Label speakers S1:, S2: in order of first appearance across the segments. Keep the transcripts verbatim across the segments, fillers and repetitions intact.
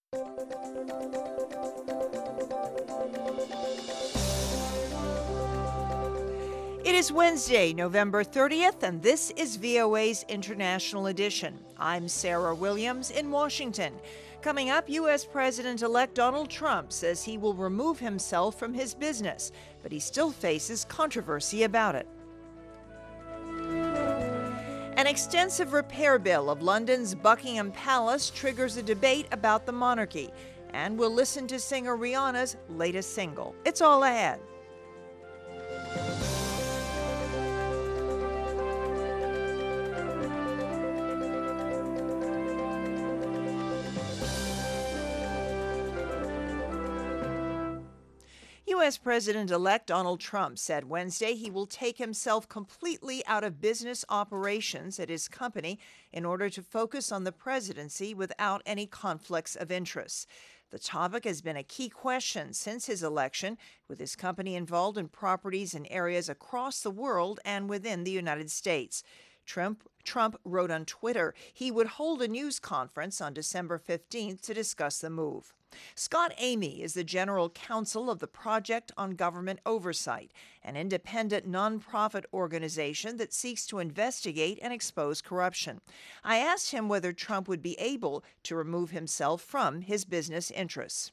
S1: It is Wednesday, November thirtieth, and this is V O A's International Edition. I'm Sarah Williams in Washington. Coming up, U S President-elect Donald Trump says he will remove himself from his business, but he still faces controversy about it. An extensive repair bill of London's Buckingham Palace triggers a debate about the monarchy, and we'll listen to singer Rihanna's latest single. It's all ahead. U S President-elect Donald Trump said Wednesday he will take himself completely out of business operations at his company in order to focus on the presidency without any conflicts of interest. The topic has been a key question since his election, with his company involved in properties in areas across the world and within the United States. Trump, Trump wrote on Twitter he would hold a news conference on December fifteenth to discuss the move. Scott Amy is the general counsel of the Project on Government Oversight, an independent nonprofit organization that seeks to investigate and expose corruption. I asked him whether Trump would be able to remove himself from his business interests.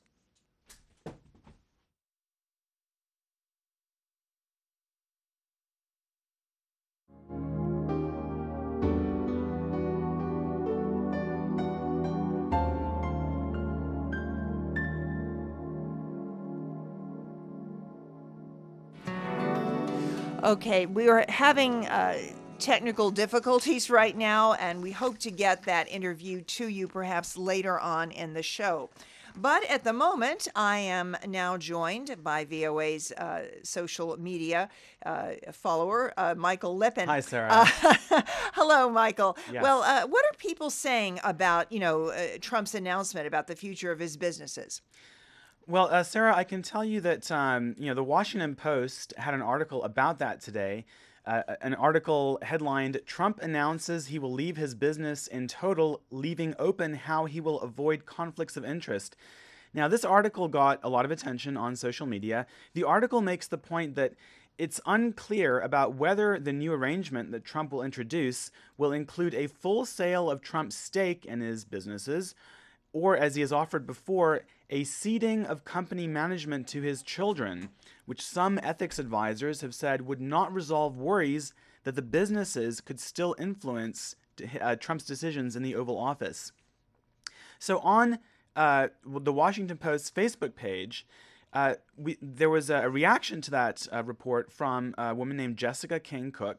S1: Okay, we are having uh, technical difficulties right now, and we hope to get that interview to you perhaps later on in the show. But at the moment, I am now joined by V O A's uh, social media uh, follower, uh, Michael Lippin.
S2: Hi, Sarah.
S1: Uh, hello, Michael.
S2: Yes.
S1: Well, uh, what are people saying about, you know, uh, Trump's announcement about the future of his businesses?
S2: Well, uh, Sarah, I can tell you that um, you know the Washington Post had an article about that today. Uh, an article headlined, "Trump announces he will leave his business in total, leaving open how he will avoid conflicts of interest." Now, this article got a lot of attention on social media. The article makes the point that it's unclear about whether the new arrangement that Trump will introduce will include a full sale of Trump's stake in his businesses, or, as he has offered before, a ceding of company management to his children, which some ethics advisors have said would not resolve worries that the businesses could still influence uh, Trump's decisions in the Oval Office. So on uh, the Washington Post's Facebook page, uh, we, there was a reaction to that uh, report from a woman named Jessica King Cook.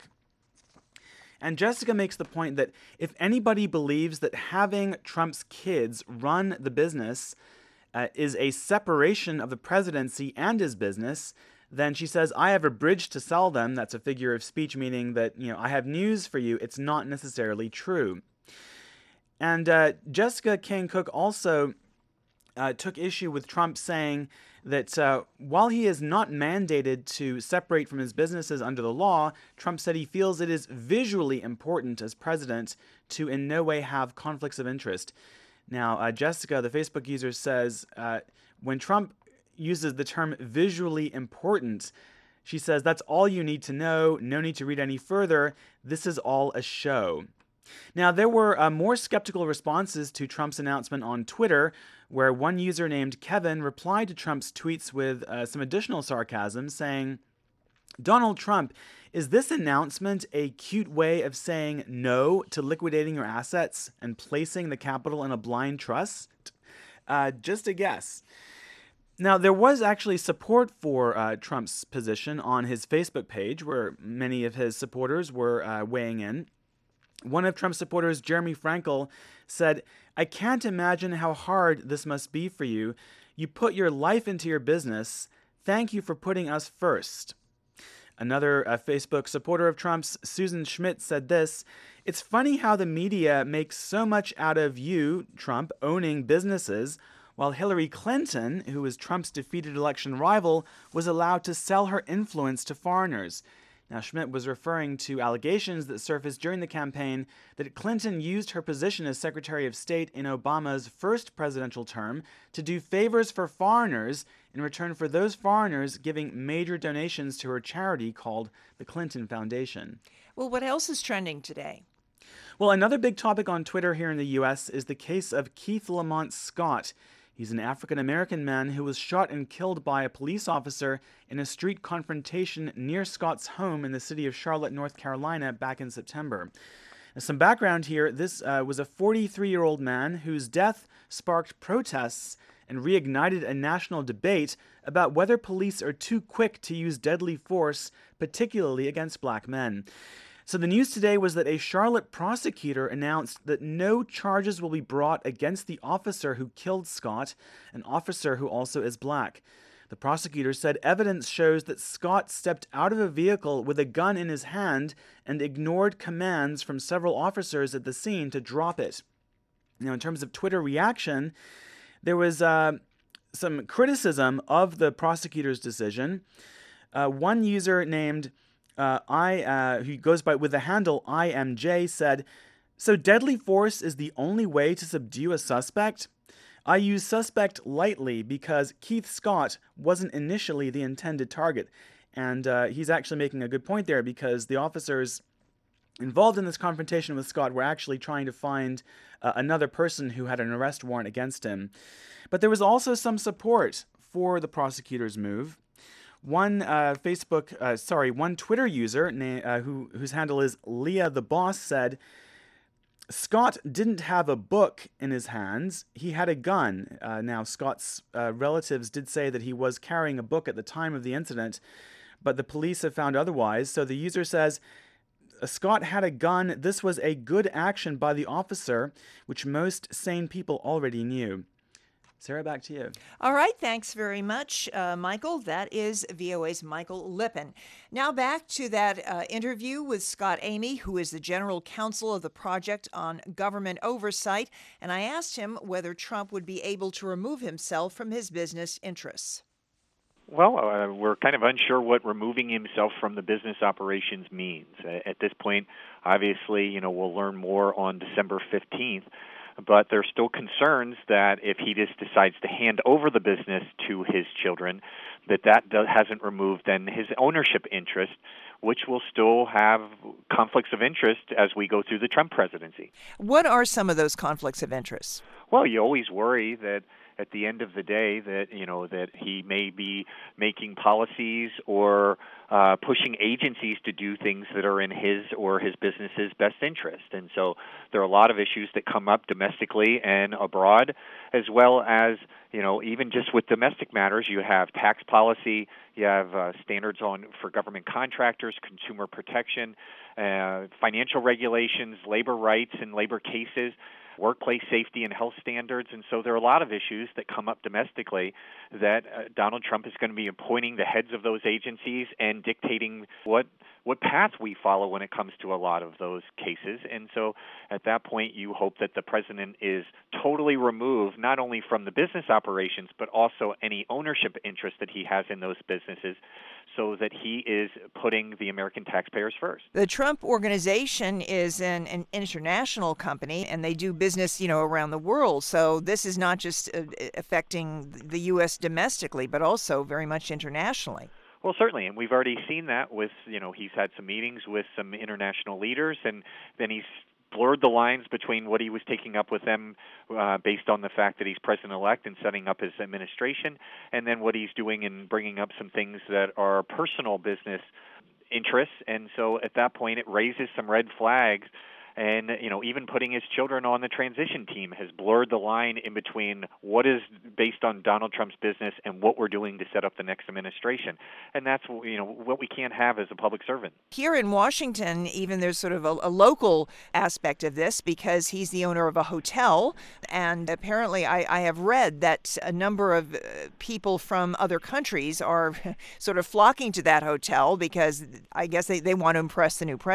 S2: And Jessica makes the point that if anybody believes that having Trump's kids run the business uh, is a separation of the presidency and his business, then she says, I have a bridge to sell them. That's a figure of speech, meaning that, you know, I have news for you. It's not necessarily true. And uh, Jessica King Cook also uh, took issue with Trump saying that uh, while he is not mandated to separate from his businesses under the law, Trump said he feels it is visually important as president to in no way have conflicts of interest. Now, uh, Jessica, the Facebook user, says uh, when Trump uses the term visually important, she says that's all you need to know, no need to read any further, this is all a show. Now, there were uh, more skeptical responses to Trump's announcement on Twitter, where one user named Kevin replied to Trump's tweets with uh, some additional sarcasm, saying, Donald Trump, is this announcement a cute way of saying no to liquidating your assets and placing the capital in a blind trust? Uh, just a guess. Now, there was actually support for uh, Trump's position on his Facebook page, where many of his supporters were uh, weighing in. One of Trump's supporters, Jeremy Frankel, said, I can't imagine how hard this must be for you. You put your life into your business. Thank you for putting us first. Another uh, Facebook supporter of Trump's, Susan Schmidt, said this, it's funny how the media makes so much out of you, Trump, owning businesses, while Hillary Clinton, who was Trump's defeated election rival, was allowed to sell her influence to foreigners. Now, Schmidt was referring to allegations that surfaced during the campaign that Clinton used her position as Secretary of State in Obama's first presidential term to do favors for foreigners in return for those foreigners giving major donations to her charity called the Clinton Foundation.
S1: Well, what else is trending today?
S2: Well, another big topic on Twitter here in the U S is the case of Keith Lamont Scott. He's an African-American man who was shot and killed by a police officer in a street confrontation near Scott's home in the city of Charlotte, North Carolina, back in September. Now, some background here. This uh, was a forty-three-year-old man whose death sparked protests and reignited a national debate about whether police are too quick to use deadly force, particularly against black men. So the news today was that a Charlotte prosecutor announced that no charges will be brought against the officer who killed Scott, an officer who also is black. The prosecutor said evidence shows that Scott stepped out of a vehicle with a gun in his hand and ignored commands from several officers at the scene to drop it. Now, in terms of Twitter reaction, there was uh, some criticism of the prosecutor's decision. Uh, one user named Uh, I, uh, who goes by with the handle I M J, said, "So deadly force is the only way to subdue a suspect? I use suspect lightly because Keith Scott wasn't initially the intended target." And uh, he's actually making a good point there, because the officers involved in this confrontation with Scott were actually trying to find uh, another person who had an arrest warrant against him. But there was also some support for the prosecutor's move. One uh, Facebook, uh, sorry, one Twitter user na- uh, who whose handle is Leah the Boss said, "Scott didn't have a book in his hands. He had a gun." Uh, now, Scott's uh, relatives did say that he was carrying a book at the time of the incident, but the police have found otherwise. So the user says, "Scott had a gun. This was a good action by the officer, which most sane people already knew." Sarah, back to you.
S1: All right, thanks very much, uh, Michael. That is V O A's Michael Lippin. Now back to that uh, interview with Scott Amy, who is the general counsel of the Project on Government Oversight, and I asked him whether Trump would be able to remove himself from his business interests.
S3: Well, uh, we're kind of unsure what removing himself from the business operations means. Uh, at this point, obviously, you know, we'll learn more on December fifteenth. But there's still concerns that if he just decides to hand over the business to his children, that that does, hasn't removed then his ownership interest, which will still have conflicts of interest as we go through the Trump presidency.
S1: What are some of those conflicts of interest?
S3: Well, you always worry that at the end of the day that, you know, that he may be making policies or uh, pushing agencies to do things that are in his or his business's best interest. And so there are a lot of issues that come up domestically and abroad, as well as, you know, even just with domestic matters, you have tax policy, you have uh, standards on for government contractors, consumer protection, uh, financial regulations, labor rights and labor cases, workplace safety and health standards. And so there are a lot of issues that come up domestically that uh, Donald Trump is going to be appointing the heads of those agencies and dictating what what path we follow when it comes to a lot of those cases. And so at that point, you hope that the president is totally removed, not only from the business operations, but also any ownership interest that he has in those businesses, so that he is putting the American taxpayers first.
S1: The Trump Organization is an, an international company, and they do business, you know, around the world. So this is not just uh, affecting the U S domestically, but also very much internationally.
S3: Well, certainly, and we've already seen that with, you know, he's had some meetings with some international leaders, and then he's blurred the lines between what he was taking up with them uh, based on the fact that he's president-elect and setting up his administration, and then what he's doing in bringing up some things that are personal business interests. And so at that point, it raises some red flags. And, you know, even putting his children on the transition team has blurred the line in between what is based on Donald Trump's business and what we're doing to set up the next administration. And that's, you know, what we can't have as a public servant.
S1: Here in Washington, even there's sort of a, a local aspect of this, because he's the owner of a hotel. And apparently I, I have read that a number of uh, people from other countries are sort of flocking to that hotel because I guess they, they want to impress the new president.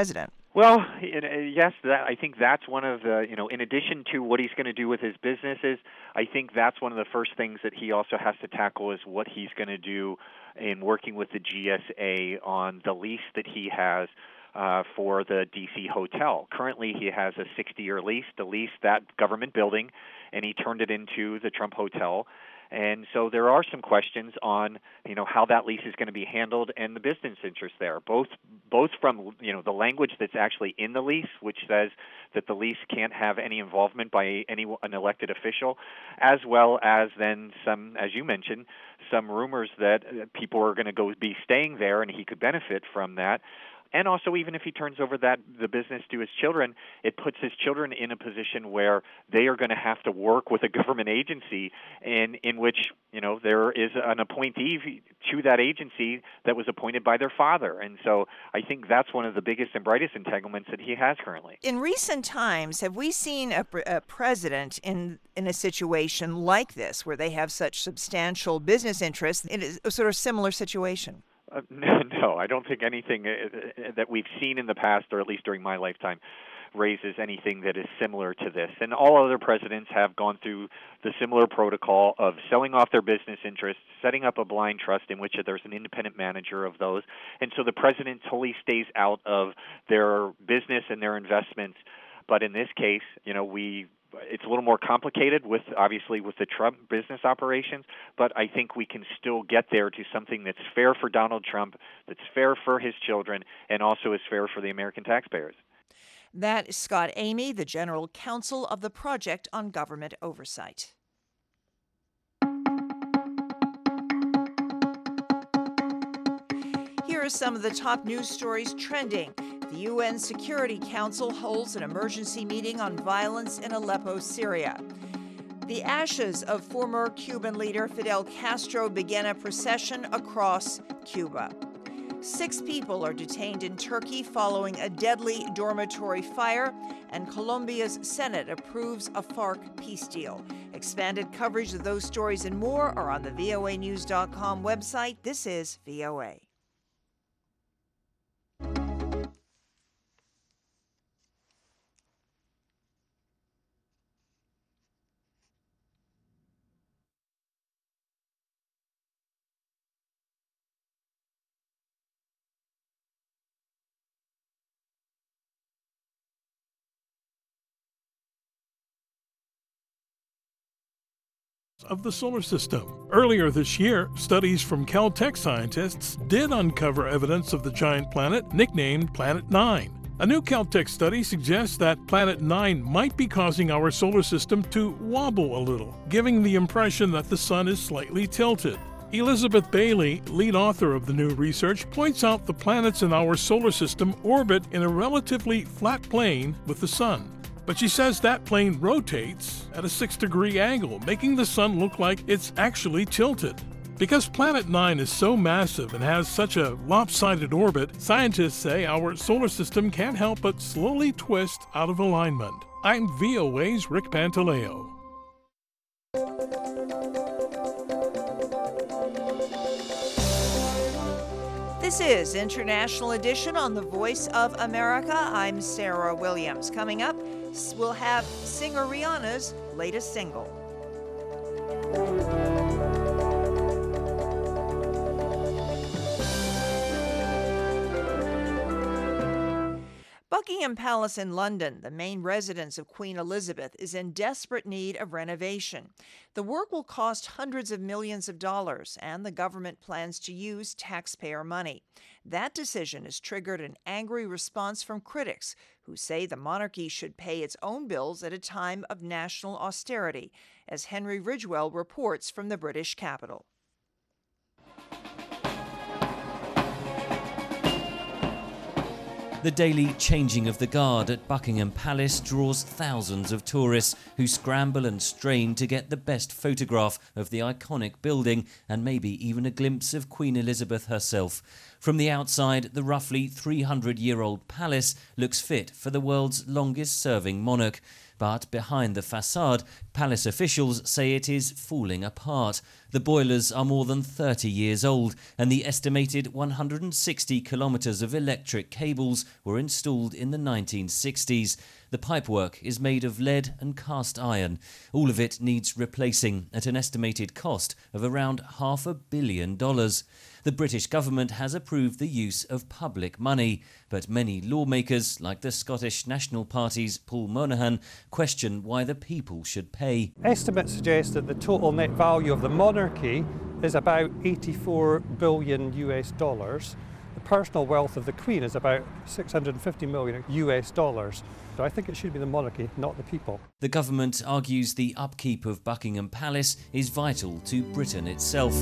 S3: Well, it, uh, yes, that, I think that's one of the, you know, in addition to what he's going to do with his businesses, I think that's one of the first things that he also has to tackle is what he's going to do in working with the G S A on the lease that he has uh, for the D C hotel. Currently, he has a sixty-year lease to lease that government building, and he turned it into the Trump Hotel. And so there are some questions on, you know, how that lease is going to be handled and the business interest there, both both from, you know, the language that's actually in the lease, which says that the lease can't have any involvement by any an elected official, as well as then some, as you mentioned, some rumors that people are going to go be staying there and he could benefit from that. And also, even if he turns over that the business to his children, it puts his children in a position where they are going to have to work with a government agency in in which, you know, there is an appointee to that agency that was appointed by their father. And so I think that's one of the biggest and brightest entanglements that he has currently.
S1: In recent times, have we seen a, a president in in a situation like this where they have such substantial business interests in a sort of similar situation?
S3: Uh, no, I don't think anything uh, that we've seen in the past, or at least during my lifetime, raises anything that is similar to this. And all other presidents have gone through the similar protocol of selling off their business interests, setting up a blind trust in which there's an independent manager of those. And so the president totally stays out of their business and their investments. But in this case, you know, we it's a little more complicated with, obviously, with the Trump business operations, but I think we can still get there to something that's fair for Donald Trump, that's fair for his children, and also is fair for the American taxpayers.
S1: That is Scott Amy, the General Counsel of the Project on Government Oversight. Here are some of the top news stories trending. The U N Security Council holds an emergency meeting on violence in Aleppo, Syria. The ashes of former Cuban leader Fidel Castro begin a procession across Cuba. Six people are detained in Turkey following a deadly dormitory fire, and Colombia's Senate approves a FARC peace deal. Expanded coverage of those stories and more are on the V O A news dot com website. This is V O A.
S4: Of the solar system. Earlier this year, studies from Caltech scientists did uncover evidence of the giant planet nicknamed Planet Nine. A new Caltech study suggests that Planet Nine might be causing our solar system to wobble a little, giving the impression that the sun is slightly tilted. Elizabeth Bailey, lead author of the new research, points out the planets in our solar system orbit in a relatively flat plane with the sun. But she says that plane rotates at a six degree angle, making the sun look like it's actually tilted. Because Planet Nine is so massive and has such a lopsided orbit, scientists say our solar system can't help but slowly twist out of alignment. I'm V O A's Rick Pantaleo.
S1: This is International Edition on The Voice of America. I'm Sarah Williams. Coming up, we'll have singer Rihanna's latest single. Buckingham Palace in London, the main residence of Queen Elizabeth, is in desperate need of renovation. The work will cost hundreds of millions of dollars, and the government plans to use taxpayer money. That decision has triggered an angry response from critics who say the monarchy should pay its own bills at a time of national austerity, as Henry Ridgwell reports from the British capital.
S5: The daily changing of the guard at Buckingham Palace draws thousands of tourists who scramble and strain to get the best photograph of the iconic building and maybe even a glimpse of Queen Elizabeth herself. From the outside, the roughly three hundred year old palace looks fit for the world's longest-serving monarch. But behind the facade, palace officials say it is falling apart. The boilers are more than thirty years old, and the estimated one hundred sixty kilometres of electric cables were installed in the nineteen sixties. The pipework is made of lead and cast iron. All of it needs replacing at an estimated cost of around half a billion dollars. The British government has approved the use of public money, but many lawmakers, like the Scottish National Party's Paul Monaghan, question why the people should pay.
S6: Estimates suggest that the total net value of the monarchy is about eighty-four billion U S dollars. The personal wealth of the Queen is about six hundred fifty million U S dollars. So I think it should be the monarchy, not the people.
S5: The government argues the upkeep of Buckingham Palace is vital to Britain itself.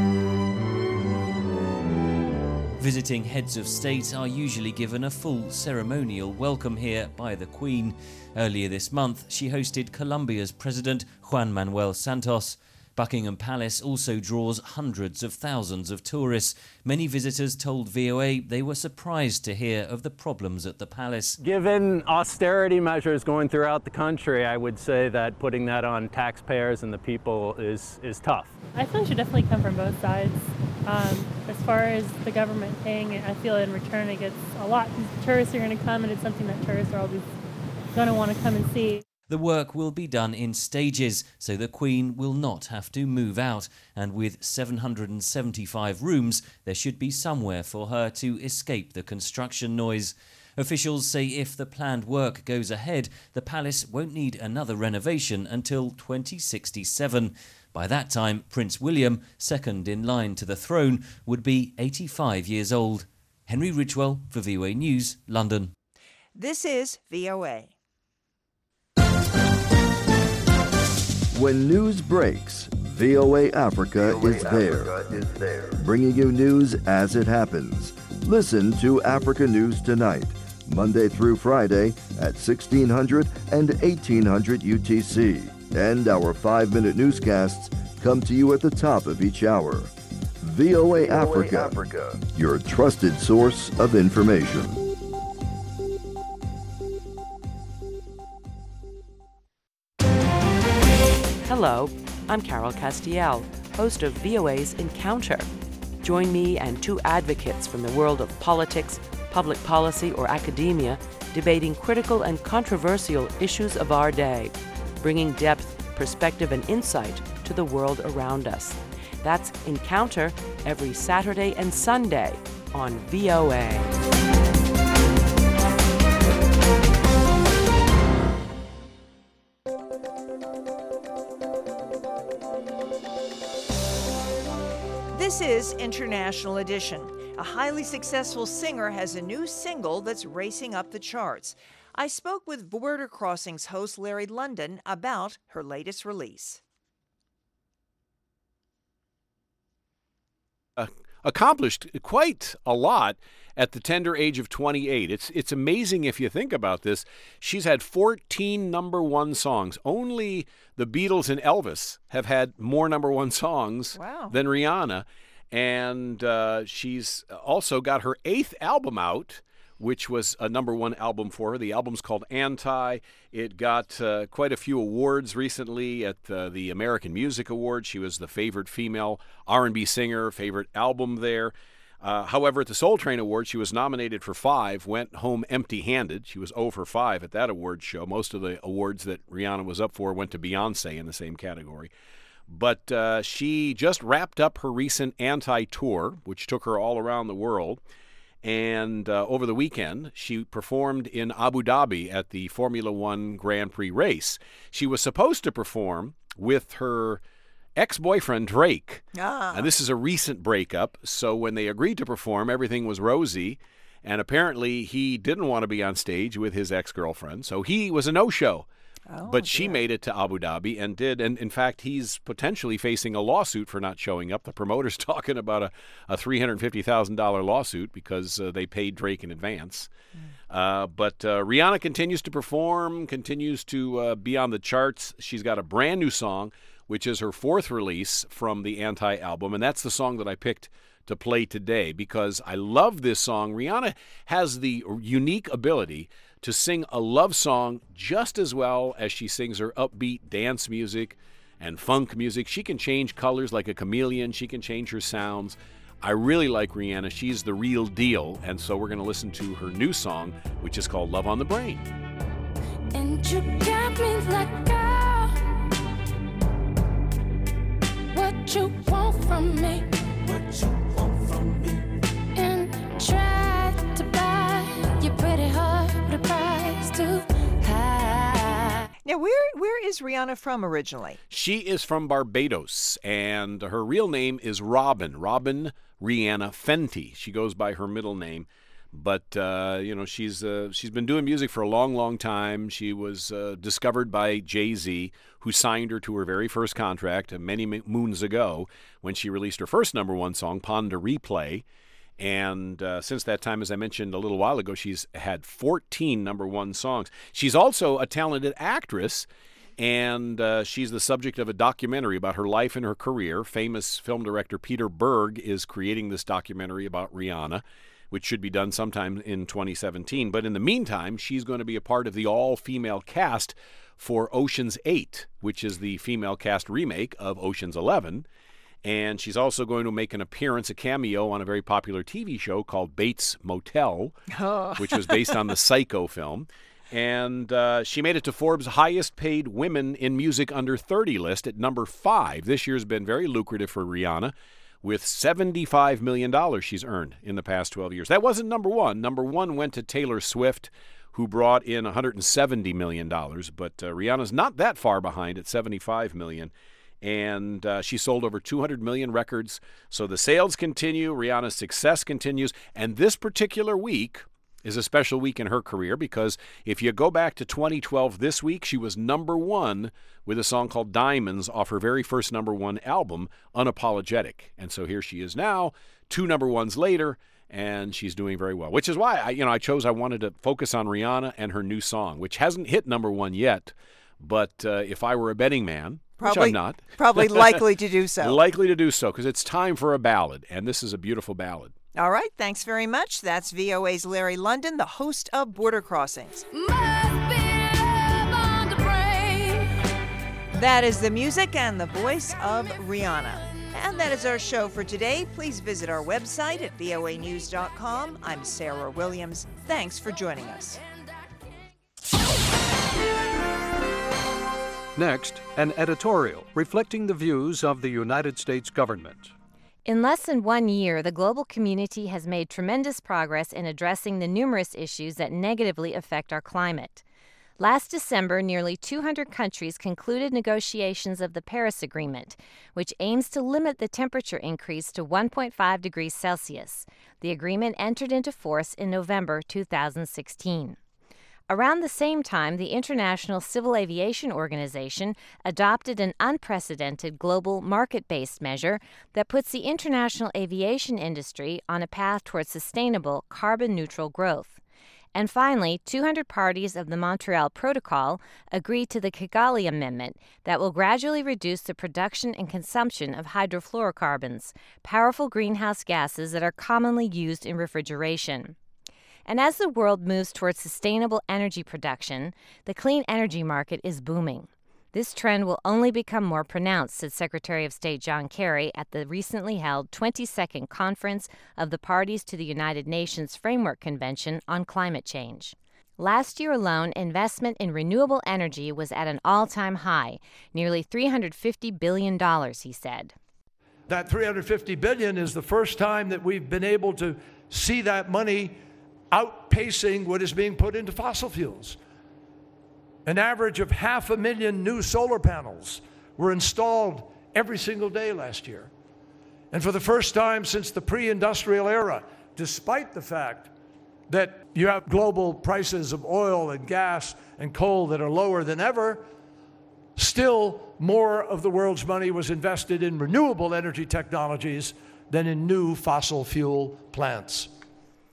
S5: Visiting heads of state are usually given a full ceremonial welcome here by the Queen. Earlier this month, she hosted Colombia's President Juan Manuel Santos. Buckingham Palace also draws hundreds of thousands of tourists. Many visitors told V O A they were surprised to hear of the problems at the palace.
S7: Given austerity measures going throughout the country, I would say that putting that on taxpayers and the people is, is tough.
S8: I feel it should definitely come from both sides. Um, as far as the government paying it, I feel in return it gets a lot. Tourists are going to come, and it's something that tourists are always going to want to come and see.
S5: The work will be done in stages, so the Queen will not have to move out. And with seven hundred seventy-five rooms, there should be somewhere for her to escape the construction noise. Officials say if the planned work goes ahead, the palace won't need another renovation until twenty sixty-seven. By that time, Prince William, second in line to the throne, would be eighty-five years old. Henry Ridgwell for V O A News, London.
S1: This is V O A.
S9: When news breaks, V O A Africa, V O A is, there, Africa is there, bringing you news as it happens. Listen to Africa News Tonight, Monday through Friday at sixteen hundred and eighteen hundred U T C. And our five-minute newscasts come to you at the top of each hour. V O A, V O A Africa, Africa, your trusted source of information.
S10: Hello, I'm Carol Castiel, host of V O A's Encounter. Join me and two advocates from the world of politics, public policy, or academia debating critical and controversial issues of our day, bringing depth, perspective, and insight to the world around us. That's Encounter every Saturday and Sunday on V O A.
S1: This is International Edition. A highly successful singer has a new single that's racing up the charts. I spoke with Border Crossings host Larry London about her latest release.
S11: Uh, accomplished quite a lot at the tender age of twenty-eight. It's it's amazing if you think about this. She's had fourteen number one songs. Only the Beatles and Elvis have had more number one songs
S1: wow.
S11: than Rihanna. And uh, she's also got her eighth album out, which was a number one album for her. The album's called Anti. It got uh, quite a few awards recently at uh, the American Music Awards. She was the favored female R and B singer, favorite album there. Uh, however, at the Soul Train Awards, she was nominated for five, went home empty-handed. She was zero for five at that awards show. Most of the awards that Rihanna was up for went to Beyonce in the same category. But uh, she just wrapped up her recent Anti-tour, which took her all around the world. And uh, over the weekend, she performed in Abu Dhabi at the Formula One Grand Prix race. She was supposed to perform with her ex-boyfriend, Drake.
S1: Ah.
S11: And this is a recent breakup, so when they agreed to perform, everything was rosy. And apparently, he didn't want to be on stage with his ex-girlfriend, so he was a no-show.
S1: Oh,
S11: but she
S1: dear.
S11: made it to Abu Dhabi and did. And in fact, he's potentially facing a lawsuit for not showing up. The promoter's talking about a, a three hundred fifty thousand dollars lawsuit because uh, they paid Drake in advance. Mm. Uh, but uh, Rihanna continues to perform, continues to uh, be on the charts. She's got a brand new song, which is her fourth release from the Anti album. And that's the song that I picked to play today because I love this song. Rihanna has the unique ability to sing a love song just as well as she sings her upbeat dance music and funk music. She can change colors like a chameleon. She can change her sounds. I really like Rihanna. She's the real deal. And so we're going to listen to her new song, which is called Love on the Brain.
S12: And you got me like, girl, what you want from me, what you want from me, and try to buy your pretty heart with a price too high.
S1: Now, where where is Rihanna from originally?
S11: She is from Barbados, and her real name is Robin, Robin Rihanna Fenty. She goes by her middle name. But, uh, you know, she's uh, she's been doing music for a long, long time. She was uh, discovered by Jay-Z, who signed her to her very first contract many moons ago when she released her first number one song, Pon de Replay. And uh, since that time, as I mentioned a little while ago, she's had fourteen number one songs. She's also a talented actress, and uh, she's the subject of a documentary about her life and her career. Famous film director Peter Berg is creating this documentary about Rihanna, which should be done sometime in twenty seventeen. But in the meantime, she's going to be a part of the all-female cast for Ocean's eight, which is the female cast remake of Ocean's eleven. And she's also going to make an appearance, a cameo, on a very popular T V show called Bates Motel,
S1: Oh.
S11: which was based on the Psycho film. And uh, she made it to Forbes' highest-paid women in music under thirty list at number five. This year's been very lucrative for Rihanna, with seventy-five million dollars she's earned in the past twelve years. That wasn't number one. Number one went to Taylor Swift, who brought in one hundred seventy million dollars. But uh, Rihanna's not that far behind at seventy-five million dollars. And uh, she sold over two hundred million records. So the sales continue. Rihanna's success continues. And this particular week is a special week in her career because if you go back to twenty twelve this week, she was number one with a song called Diamonds off her very first number one album, Unapologetic. And so here she is now, two number ones later, and she's doing very well, which is why I, you know, I chose, I wanted to focus on Rihanna and her new song, which hasn't hit number one yet. But uh, if I were a betting man,
S1: Probably,
S11: which I'm not.
S1: Probably likely to do so.
S11: Likely to do so because it's time for a ballad, and this is a beautiful ballad.
S1: All right, thanks very much. That's V O A's Larry London, the host of Border Crossings. That is the music and the voice of Rihanna. And that is our show for today. Please visit our website at V O A news dot com. I'm Sarah Williams. Thanks for joining us.
S13: Next, an editorial reflecting the views of the United States government.
S14: In less than one year, the global community has made tremendous progress in addressing the numerous issues that negatively affect our climate. Last December, nearly two hundred countries concluded negotiations of the Paris Agreement, which aims to limit the temperature increase to one point five degrees Celsius. The agreement entered into force in November two thousand sixteen. Around the same time, the International Civil Aviation Organization adopted an unprecedented global market-based measure that puts the international aviation industry on a path towards sustainable carbon-neutral growth. And finally, two hundred parties of the Montreal Protocol agreed to the Kigali Amendment that will gradually reduce the production and consumption of hydrofluorocarbons, powerful greenhouse gases that are commonly used in refrigeration. And as the world moves towards sustainable energy production, the clean energy market is booming. This trend will only become more pronounced, said Secretary of State John Kerry at the recently held twenty-second Conference of the Parties to the United Nations Framework Convention on Climate Change. Last year alone, investment in renewable energy was at an all-time high, nearly three hundred fifty billion dollars, he said.
S15: That three hundred fifty billion dollars is the first time that we've been able to see that money outpacing what is being put into fossil fuels. An average of half a million new solar panels were installed every single day last year. And for the first time since the pre-industrial era, despite the fact that you have global prices of oil and gas and coal that are lower than ever, still more of the world's money was invested in renewable energy technologies than in new fossil fuel plants.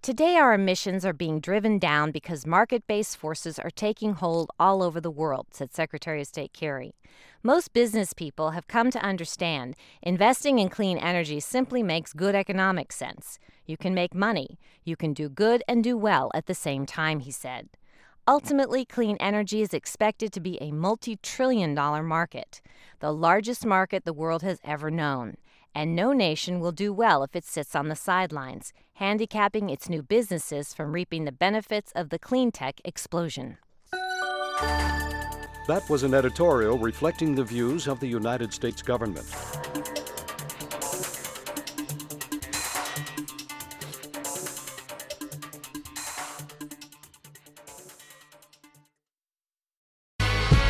S14: Today, our emissions are being driven down because market-based forces are taking hold all over the world, said Secretary of State Kerry. Most business people have come to understand investing in clean energy simply makes good economic sense. You can make money. You can do good and do well at the same time, he said. Ultimately, clean energy is expected to be a multi-trillion dollar market, the largest market the world has ever known. And no nation will do well if it sits on the sidelines, handicapping its new businesses from reaping the benefits of the clean tech explosion.
S13: That was an editorial reflecting the views of the United States government.